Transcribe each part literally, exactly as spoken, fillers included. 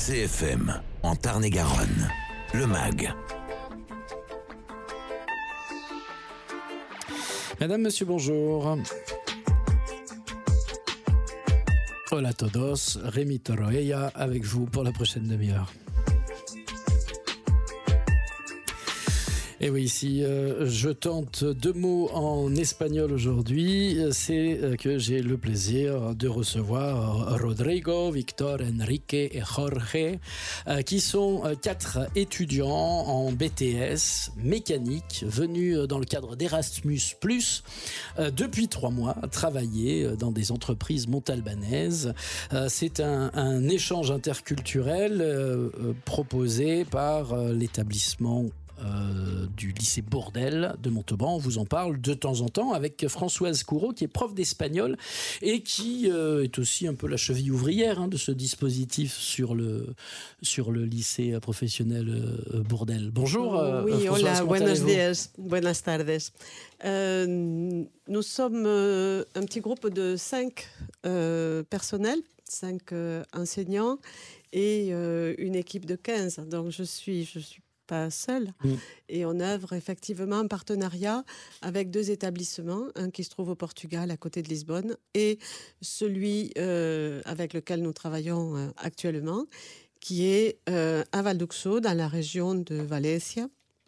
C F M, en Tarn-et-Garonne, le M A G. Madame, monsieur, bonjour. Hola todos, Rémi Toroella avec vous pour la prochaine demi-heure. Et oui, si euh, je tente deux mots en espagnol aujourd'hui, c'est euh, que j'ai le plaisir de recevoir Rodrigo, Victor, Enrique et Jorge, euh, qui sont euh, quatre étudiants en B T S mécanique venus dans le cadre d'Erasmus plus, euh, depuis trois mois, travailler dans des entreprises montalbanaises. Euh, c'est un, un échange interculturel euh, euh, proposé par euh, l'établissement Euh, du lycée Bourdelle de Montauban. On vous en parle de temps en temps avec Françoise Couraud, qui est prof d'espagnol et qui euh, est aussi un peu la cheville ouvrière hein, de ce dispositif sur le, sur le lycée professionnel euh, Bourdelle. Bonjour euh, Oui, Françoise, hola, comment buenos allez-vous? días, buenas tardes. Euh, nous sommes euh, un petit groupe de cinq euh, personnels, cinq euh, enseignants et euh, une équipe de quinze. Donc je suis, je suis pas seule. Mmh. Et on œuvre effectivement en partenariat avec deux établissements, un qui se trouve au Portugal à côté de Lisbonne et celui euh, avec lequel nous travaillons euh, actuellement, qui est euh, à Valduxo, dans la région de Valencia,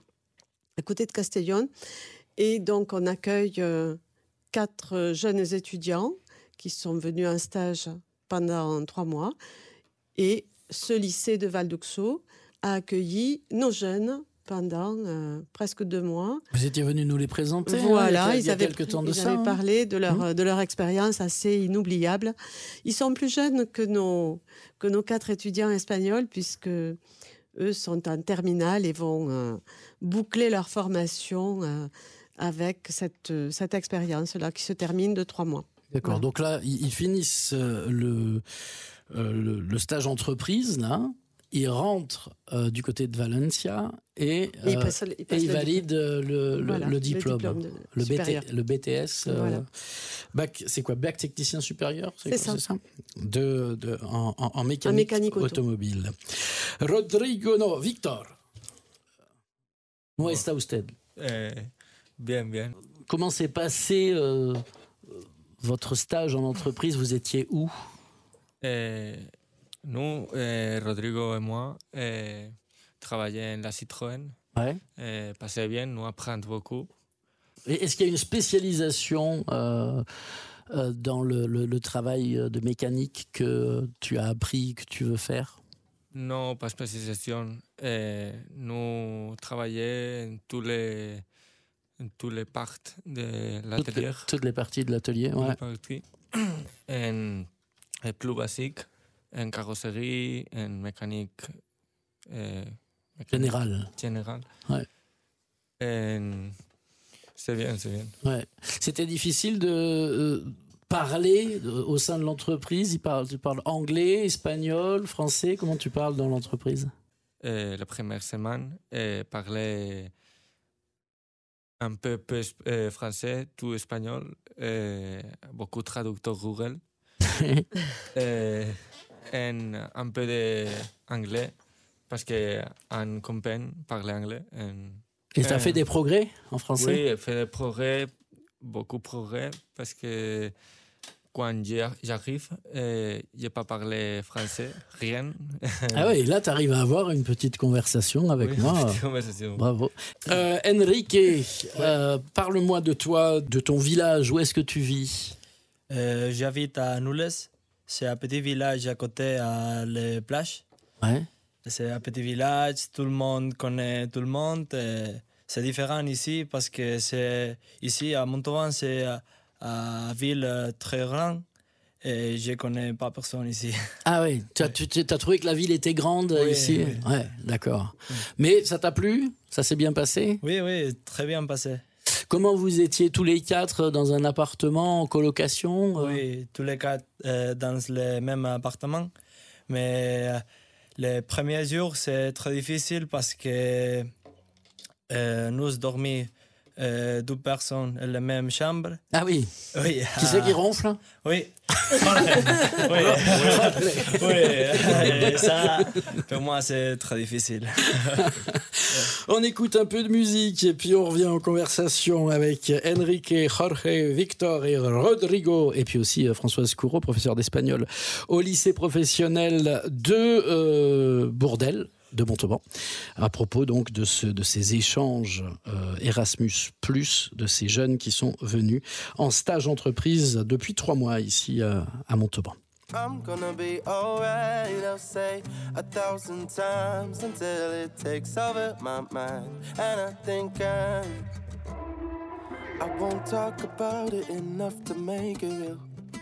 à côté de Castellón. Et donc on accueille euh, quatre jeunes étudiants qui sont venus en stage pendant trois mois. Et ce lycée de Valduxo a accueilli nos jeunes pendant euh, presque deux mois. Vous étiez venu nous les présenter voilà, hein, il y a, ils il y a avaient, quelques temps de ils ça. avaient hein. parlé de leur, mmh. de leur expérience assez inoubliable. Ils sont plus jeunes que nos, que nos quatre étudiants espagnols, puisque eux sont en terminale et vont euh, boucler leur formation euh, avec cette, cette expérience-là qui se termine de trois mois. D'accord, voilà. Donc là, ils, ils finissent euh, le, euh, le, le stage entreprise, là. Ils rentrent euh, du côté de Valencia et, euh, il passe, il passe et ils valident le, le, voilà, le diplôme, le, diplôme de, le, B T, le B T S. Euh, voilà. bac, c'est quoi, bac technicien supérieur, c'est, c'est, quoi, ça. c'est ça de, de, en, en, en mécanique, en mécanique auto. automobile. Rodrigo, no, Victor. ¿Cómo está usted? Eh, bien, bien. Comment s'est passé euh, votre stage en entreprise? Vous étiez où? Eh, Nous, eh, Rodrigo et moi, eh, travaillons en la Citroën. Ouais. Eh, passait bien, nous apprenons beaucoup. Et est-ce qu'il y a une spécialisation euh, euh, dans le, le, le travail de mécanique que tu as appris, que tu veux faire? Non, pas de spécialisation. Eh, nous travaillons en tous les, en tous les parties de l'atelier. Toutes les, toutes les parties de l'atelier, ouais. Toutes les parties. En, en plus basique. En carrosserie, en mécanique, euh, mécanique générale. Générale. Ouais. En... C'est bien, c'est bien. Ouais. C'était difficile de euh, parler de, au sein de l'entreprise. Tu parles, tu parles anglais, espagnol, français. Comment tu parles dans l'entreprise? euh, La première semaine, euh, parlais un peu, peu euh, français, tout espagnol, euh, beaucoup de traducteurs Google. euh, En un peu d'anglais, parce qu'un copain parlait anglais. En, Et tu as euh, fait des progrès en français? Oui, j'ai fait des progrès, beaucoup de progrès, parce que quand j'arrive, euh, je n'ai pas parlé français, rien. Ah oui, là tu arrives à avoir une petite conversation avec oui, moi. Une petite conversation. Bravo. Euh, Enrique, ouais. euh, parle-moi de toi, de ton village, où est-ce que tu vis? euh, J'habite à Nules. C'est un petit village à côté à les plages. Ouais. C'est un petit village, tout le monde connaît tout le monde. C'est différent ici parce que c'est ici à Montauban, c'est une ville très grande et je ne connais pas personne ici. Ah oui, tu as, tu, tu as trouvé que la ville était grande oui, ici? Oui. Ouais, d'accord. Oui. Mais ça t'a plu? Ça s'est bien passé? Oui, oui, très bien passé. Comment vous étiez tous les quatre dans un appartement en colocation? Oui, tous les quatre euh, dans le même appartement. Mais euh, les premiers jours, c'est très difficile parce que euh, nous dormons euh, deux personnes dans la même chambre. Ah oui. Oui. Qui c'est qui ronfle? Oui. oui. oui. Et ça, pour moi, c'est très difficile. On écoute un peu de musique et puis on revient en conversation avec Enrique, Jorge, Victor et Rodrigo et puis aussi Françoise Couraud, professeure d'espagnol au lycée professionnel de euh, Bourdelle, de Montauban, à propos donc de, ce, de ces échanges euh, Erasmus plus, de ces jeunes qui sont venus en stage entreprise depuis trois mois ici euh, à Montauban. I'm gonna be alright, I'll say a thousand times until it takes over my mind. And I think I'm I won't talk about it enough to make it real.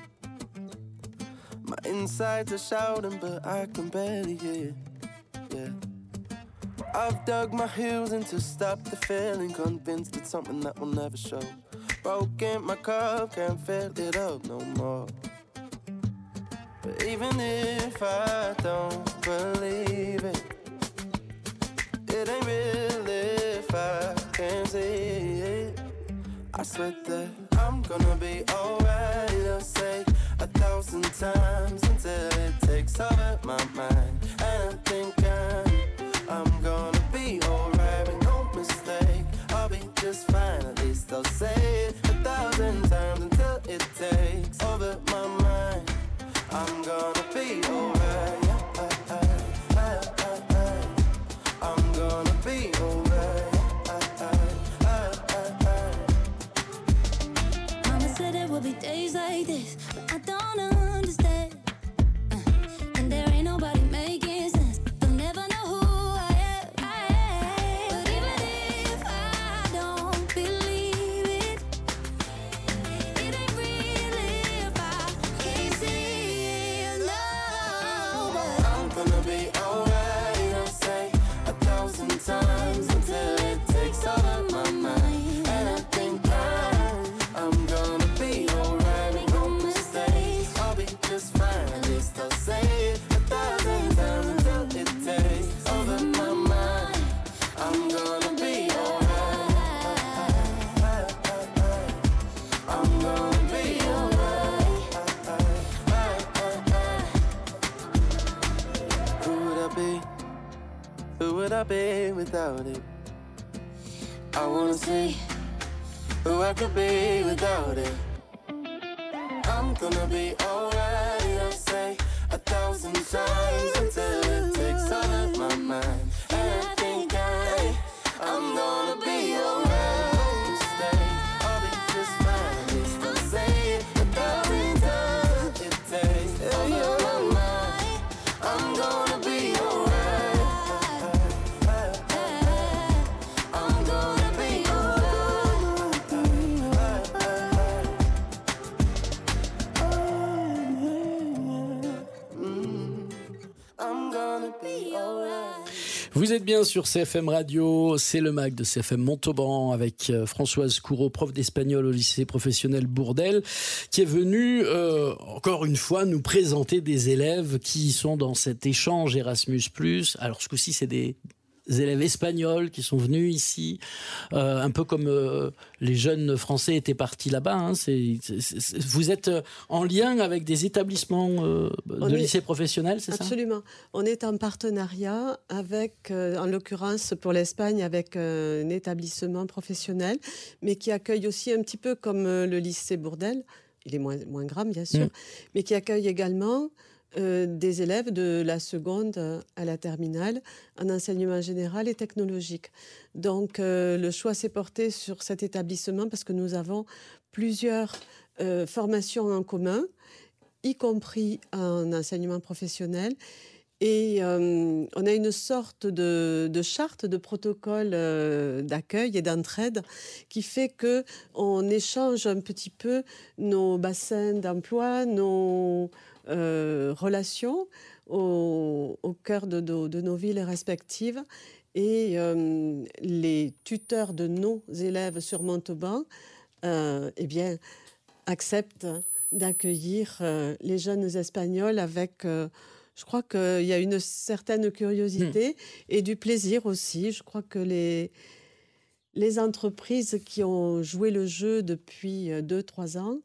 My insides are shouting but I can barely hear. Yeah, I've dug my heels in to stop the feeling, convinced it's something that will never show. Broken my cup, can't fill it up no more. But even if I don't believe it, it ain't real if I can't see it. I swear that I'm gonna be alright, I'll say a thousand times until it takes over my mind. And I think I'm, I'm gonna be alright, make no mistake, I'll be just fine, at least I'll say it a thousand times until it takes over my mind. I'm gonna be alright, yeah, I, I, I, I, I. I'm gonna be alright, I, I, I, I. Mama said there will be days like this, but I don't understand. Uh, and there ain't nobody making sense. They'll never know who I am. I am. But even if I don't believe it, it ain't real if I can't see it. No, but I'm gonna be alright, I'll say a thousand times until it takes over my mind. And I think I'm, I'm gonna be alright, make no mistakes, I'll be just fine, at least I'll say it a thousand times until it takes over my mind. I'm gonna be alright, I'm gonna be alright. Who would I be? Who would I be without it? I wanna see who I could be without it. I'm gonna be alright, I'll say a thousand times until it takes over my mind. And I think I, I'm gonna be alright. No mistake, I'll be just fine, at least I'll say it a thousand times. It takes over my mind. I'm gonna be alright. I'm gonna be I'm gonna be alright. Vous êtes bien sur C F M Radio, c'est le mag de C F M Montauban avec euh, Françoise Couraud, prof d'espagnol au lycée professionnel Bourdelle, qui est venue euh, encore une fois nous présenter des élèves qui sont dans cet échange Erasmus plus. Alors ce coup-ci, c'est des élèves espagnols qui sont venus ici, euh, un peu comme euh, les jeunes français étaient partis là-bas. Hein. C'est, c'est, c'est, vous êtes en lien avec des établissements euh, de est, lycée professionnel, c'est ça? Absolument. On est en partenariat avec, euh, en l'occurrence pour l'Espagne, avec euh, un établissement professionnel, mais qui accueille aussi un petit peu comme euh, le lycée Bourdelle. Il est moins, moins grand, bien sûr, mmh. mais qui accueille également Euh, des élèves de la seconde à la terminale en enseignement général et technologique. Donc euh, le choix s'est porté sur cet établissement parce que nous avons plusieurs euh, formations en commun, y compris en enseignement professionnel. Et euh, on a une sorte de, de charte, de protocole euh, d'accueil et d'entraide qui fait qu'on échange un petit peu nos bassins d'emploi, nos euh, relations au, au cœur de, de, de nos villes respectives. Et euh, les tuteurs de nos élèves sur Montauban euh, eh bien, acceptent d'accueillir euh, les jeunes Espagnols avec... Euh, Je crois qu'il y a une certaine curiosité mmh. et du plaisir aussi. Je crois que les, les entreprises qui ont joué le jeu depuis deux trois ans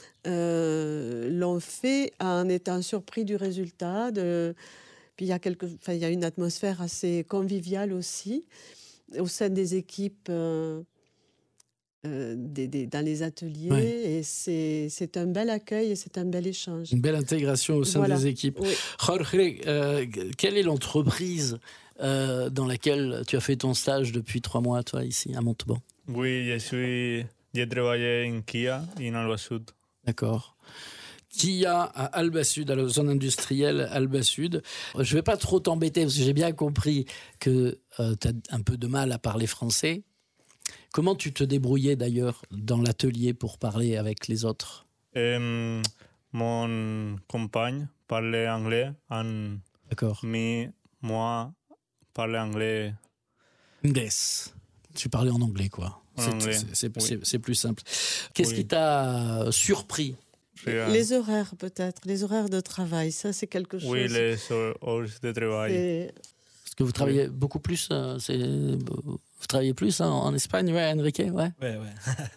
euh, l'ont fait en étant surpris du résultat. De... Puis il y a quelque... enfin, il y a une atmosphère assez conviviale aussi au sein des équipes, euh, euh, des, des, dans les ateliers. Ouais. Et c'est, c'est un bel accueil et c'est un bel échange. Une belle intégration au sein Voilà. des équipes. Oui. Jorge, euh, quelle est l'entreprise euh, dans laquelle tu as fait ton stage depuis trois mois, toi, ici, à Montauban? Oui, je suis... J'ai travaillé en Kia, en Alba Sud. D'accord. Kia à Alba Sud, à la zone industrielle Alba Sud. Je ne vais pas trop t'embêter parce que j'ai bien compris que euh, tu as un peu de mal à parler français. Comment tu te débrouillais d'ailleurs dans l'atelier pour parler avec les autres? Euh, mon compagne parlait anglais, en... D'accord. mais moi parlais anglais. Anglais. Tu parlais en anglais, quoi. En C'est, anglais, c'est, c'est, oui. c'est, c'est plus simple. Qu'est-ce Oui. qui t'a surpris? Rien. Les horaires, peut-être, les horaires de travail, ça, c'est quelque chose. Oui, les heures de travail. C'est- Parce que vous travaillez beaucoup plus, euh, c'est, vous travaillez plus hein, en Espagne, ouais, Enrique, ouais. Ouais, ouais.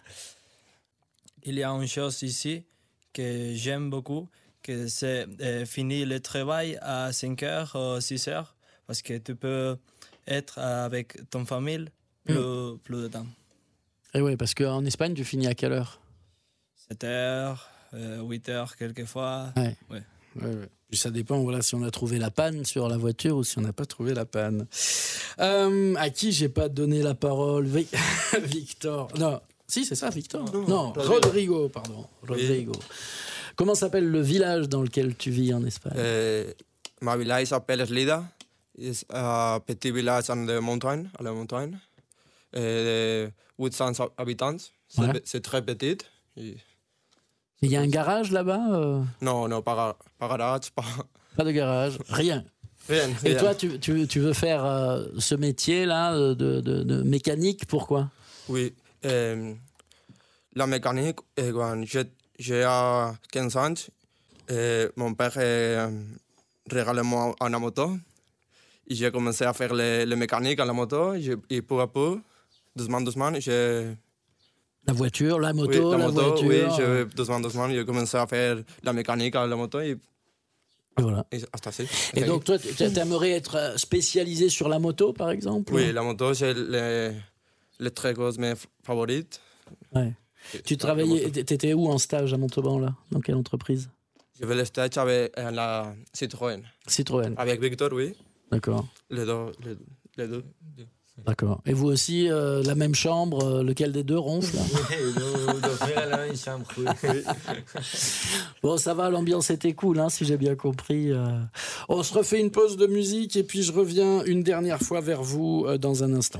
Il y a une chose ici que j'aime beaucoup, que c'est euh, finir le travail à cinq heures ou six heures, parce que tu peux être avec ton famille plus, plus de temps. Et ouais, parce qu'en Espagne, tu finis à quelle heure? sept heures, euh, huit heures quelquefois. Ouais. Ouais. Ouais, ouais. Puis ça dépend, voilà, si on a trouvé la panne sur la voiture ou si on n'a pas trouvé la panne. Euh, à qui j'ai pas donné la parole? Vi- Victor. Non, si, c'est ça, Victor. Non, non Rodrigo, pardon. Rodrigo. Comment s'appelle le village dans lequel tu vis en Espagne? Euh, ma village s'appelle Eslida. C'est un petit village en la montagne, à la montagne. Euh, huit cents habitants. C'est, Ouais. c'est très petit. Et- Il y a un garage là-bas euh, Non, non, pas, pas garage, pas... Pas de garage, rien. Rien, Et rien. toi, tu, tu, tu veux faire euh, ce métier-là de, de, de mécanique, pourquoi? Oui. Euh, la mécanique, euh, quand j'ai, j'ai à quinze ans, euh, mon père euh, régalait moi une moto. Et j'ai commencé à faire le, le mécanique à la moto. Et, et peu à peu, doucement, doucement, j'ai... La voiture, la moto, oui, la, la, moto, voiture. oui, je, doucement, doucement, j'ai commencé à faire la mécanique à la moto et, Et voilà. et hasta así. Et donc, toi, tu aimerais être spécialisé sur la moto, par exemple? Oui, la moto, c'est le, le très gros mes favorites. Ouais. Tu travaillais, t'étais où en stage à Montauban, là? Dans quelle entreprise? Je vais le stage avec euh, la Citroën. Citroën. Avec Victor, oui. D'accord. Les deux. Les, les deux. D'accord. Et vous aussi, euh, la même chambre, euh, lequel des deux ronfle là? Nous dormir à la même chambre. Oui. Bon, ça va, l'ambiance était cool, hein, si j'ai bien compris. euh. On se refait une pause de musique et puis je reviens une dernière fois vers vous euh, dans un instant.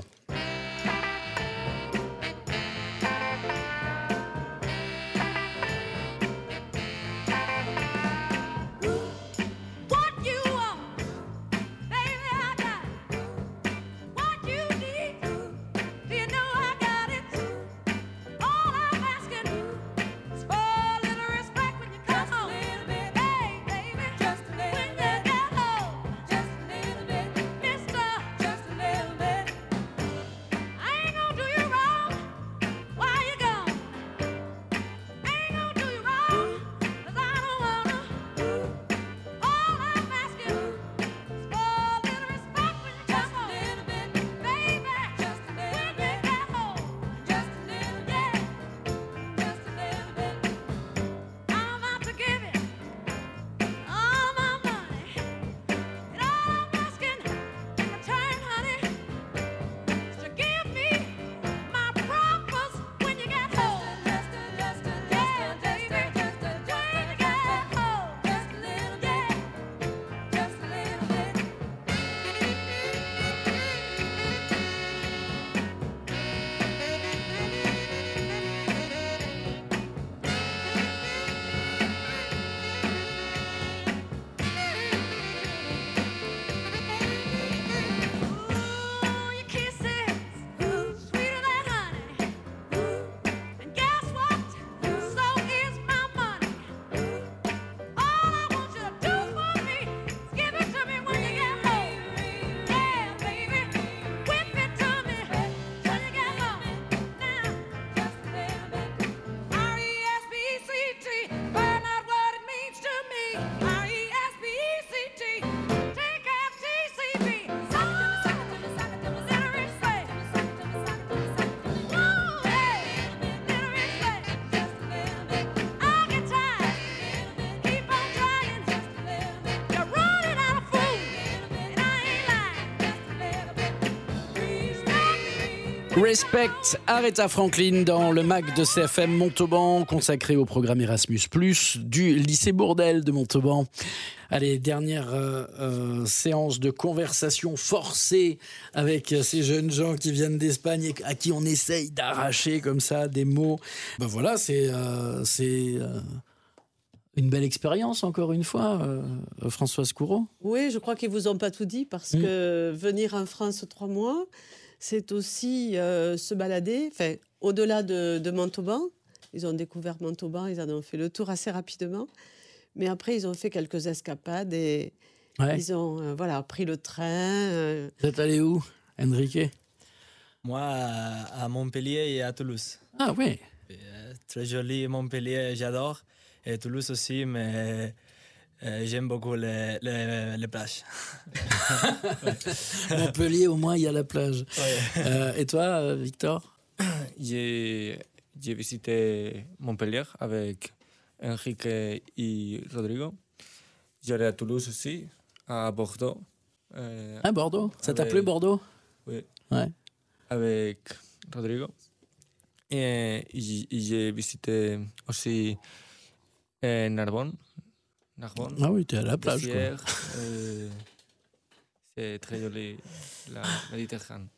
What you want, baby, I got it. What you need, you know I got it. All I'm asking is for a little respect when you come home. Hey, baby, just a little when you get home. Just a little bit, mister, just a little bit. Respect, Aretha Franklin dans le M A C de C F M Montauban, consacré au programme Erasmus plus, du lycée Bourdelle de Montauban. Allez, dernière euh, euh, séance de conversation forcée avec ces jeunes gens qui viennent d'Espagne et à qui on essaye d'arracher comme ça des mots. Ben voilà, c'est euh, c'est euh, une belle expérience encore une fois, euh, Françoise Coureau. Oui, je crois qu'ils vous ont pas tout dit parce mmh. que venir en France trois mois, c'est aussi euh, se balader, enfin, au-delà de, de Montauban. Ils ont découvert Montauban, ils en ont fait le tour assez rapidement. Mais après, ils ont fait quelques escapades et ouais. ils ont euh, voilà, pris le train. Euh... Vous êtes allé où, Enrique? Moi, à, à Montpellier et à Toulouse. Ah oui. Et, euh, très joli Montpellier, j'adore. Et Toulouse aussi, mais euh, j'aime beaucoup les, les, les plages. ouais. Montpellier, au moins, il y a la plage. Ouais. Euh, et toi, Victor? J'ai, j'ai visité Montpellier avec Enrique et Rodrigo. J'allais à Toulouse aussi, à Bordeaux. Euh, à Bordeaux? Ça avec... t'a plu, Bordeaux? Oui. Ouais. Avec Rodrigo. Et, et j'ai visité aussi euh, Narbonne. Narbonne. Ah oui, t'es à la plage. Hier, euh, c'est très joli, la Méditerranée.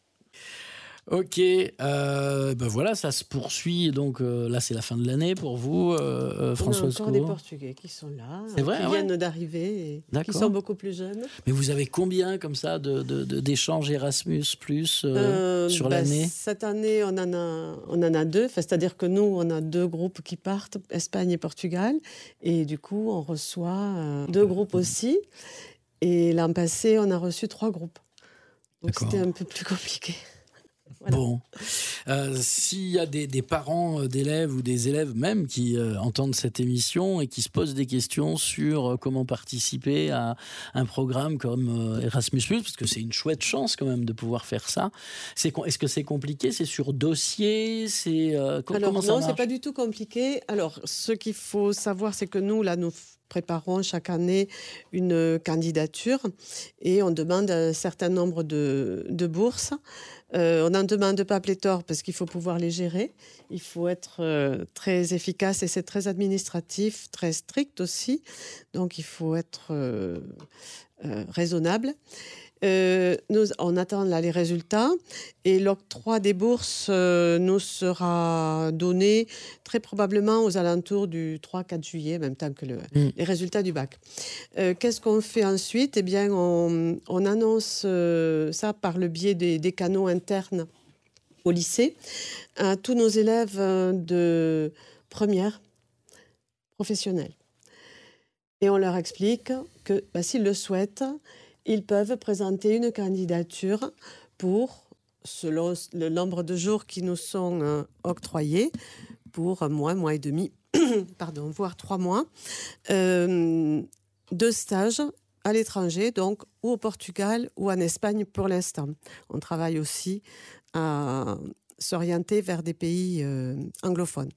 Ok, euh, ben voilà, ça se poursuit. Donc euh, là, c'est la fin de l'année pour vous, euh, Françoise Coureau. On a encore des Portugais qui sont là, c'est vrai, qui ouais. viennent d'arriver, et qui sont beaucoup plus jeunes. Mais vous avez combien comme ça de, de, de, d'échanges Erasmus plus euh, euh, sur ben, l'année? Cette année, on en a, on en a deux. Enfin, c'est-à-dire que nous, on a deux groupes qui partent, Espagne et Portugal. Et du coup, on reçoit euh, deux groupes aussi. Et l'an passé, on a reçu trois groupes. Donc D'accord. c'était un peu plus compliqué. Voilà. Bon, euh, s'il y a des, des parents d'élèves ou des élèves même qui euh, entendent cette émission et qui se posent des questions sur euh, comment participer à un programme comme euh, Erasmus plus, parce que c'est une chouette chance quand même de pouvoir faire ça. C'est, est-ce que c'est compliqué? C'est sur dossier? C'est, euh, co- Alors, comment ça non, marche? c'est pas du tout compliqué. Alors, ce qu'il faut savoir, c'est que nous, là, nous préparons chaque année une candidature et on demande un certain nombre de, de bourses. Euh, on n'en demande pas pléthore parce qu'il faut pouvoir les gérer. Il faut être euh, très efficace et c'est très administratif, très strict aussi. Donc, il faut être euh, euh, raisonnable. Euh, nous, on attend là les résultats et l'octroi des bourses euh, nous sera donné très probablement aux alentours du trois quatre juillet, en même temps que le, mmh. les résultats du bac. Euh, qu'est-ce qu'on fait ensuite? Eh bien, on, on annonce euh, ça par le biais des, des canaux internes au lycée à tous nos élèves de première professionnelle. Et on leur explique que bah, s'ils le souhaitent, ils peuvent présenter une candidature pour, selon le nombre de jours qui nous sont euh, octroyés, pour un mois, un mois et demi, pardon, voire trois mois, euh, de stage à l'étranger, donc ou au Portugal ou en Espagne pour l'instant. On travaille aussi à s'orienter vers des pays euh, anglophones.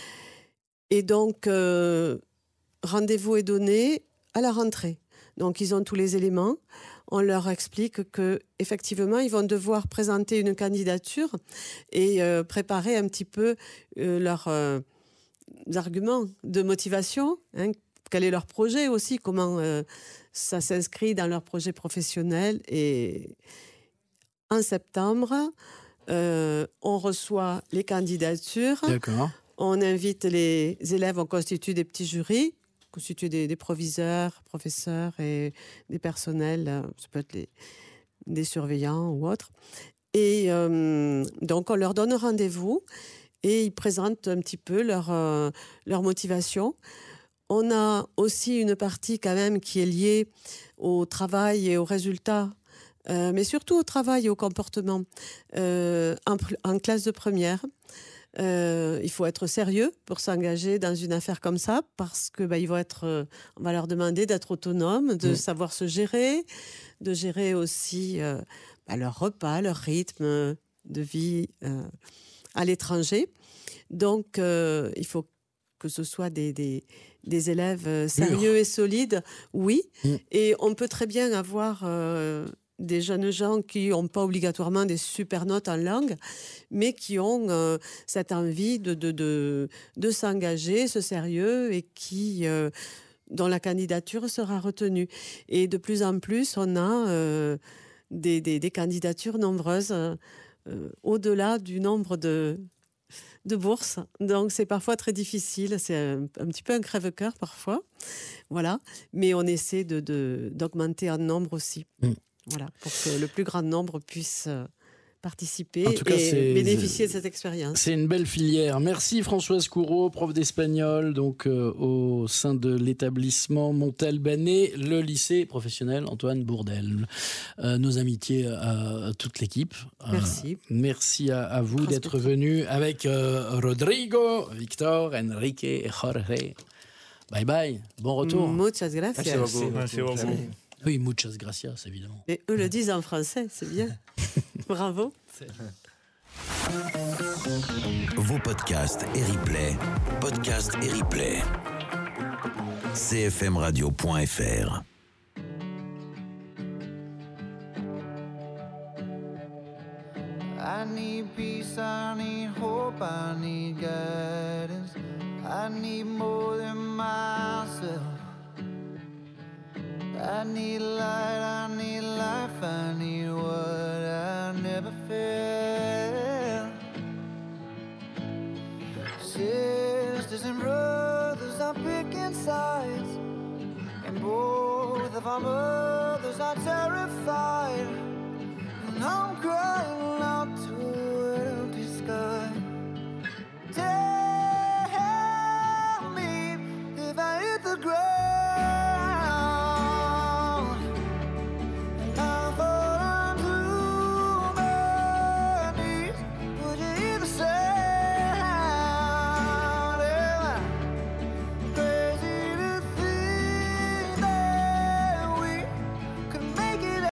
Et donc, euh, rendez-vous est donné à la rentrée. Donc, ils ont tous les éléments. On leur explique qu'effectivement, ils vont devoir présenter une candidature et euh, préparer un petit peu euh, leurs euh, arguments de motivation. Hein, quel est leur projet aussi, comment euh, ça s'inscrit dans leur projet professionnel. Et en septembre, euh, on reçoit les candidatures. D'accord. On invite les élèves, on constitue des petits jurys. Constituer des, des proviseurs, professeurs et des personnels, ça peut être les, des surveillants ou autres. Et euh, donc, on leur donne rendez-vous et ils présentent un petit peu leur, euh, leur motivation. On a aussi une partie quand même qui est liée au travail et aux résultats, euh, mais surtout au travail et au comportement euh, en, en classe de première. Euh, il faut être sérieux pour s'engager dans une affaire comme ça parce que bah, ils vont être, euh, on va leur demander d'être autonomes, de mmh. savoir se gérer, de gérer aussi euh, bah, leur repas, leur rythme de vie euh, à l'étranger. Donc, euh, il faut que ce soit des, des, des élèves sérieux Mûr. et solides, oui. Mmh. Et on peut très bien avoir euh, des jeunes gens qui n'ont pas obligatoirement des super notes en langue, mais qui ont euh, cette envie de, de, de, de s'engager, ce sérieux, et qui, euh, dont la candidature sera retenue. Et de plus en plus, on a euh, des, des, des candidatures nombreuses, euh, au-delà du nombre de... de bourses, donc c'est parfois très difficile, c'est un, un petit peu un crève-cœur parfois, voilà, mais on essaie de, de, d'augmenter en nombre aussi, mm. voilà, pour que le plus grand nombre puisse euh, participer en tout cas, et c'est, bénéficier de cette expérience. C'est une belle filière. Merci Françoise Coureau, prof d'espagnol donc euh, au sein de l'établissement Montalbanais, le lycée professionnel Antoine Bourdelle. Euh, nos amitiés à, à toute l'équipe. Merci. Euh, merci à, à vous d'être venus avec euh, Rodrigo, Victor, Enrique et Jorge. Bye bye, bon retour. Muchas gracias. Merci beaucoup. Merci beaucoup. Oui, muchas gracias, évidemment. Et eux le disent en français, c'est bien. Bravo. Vos podcasts et replays, podcasts et replays. c f m radio point f r. I need peace, I need hope, I need guidance. I need more than myself. I need light, I need life, I need what I never felt. Sisters and brothers are picking sides, and both of our mothers are terrified. And I'm crying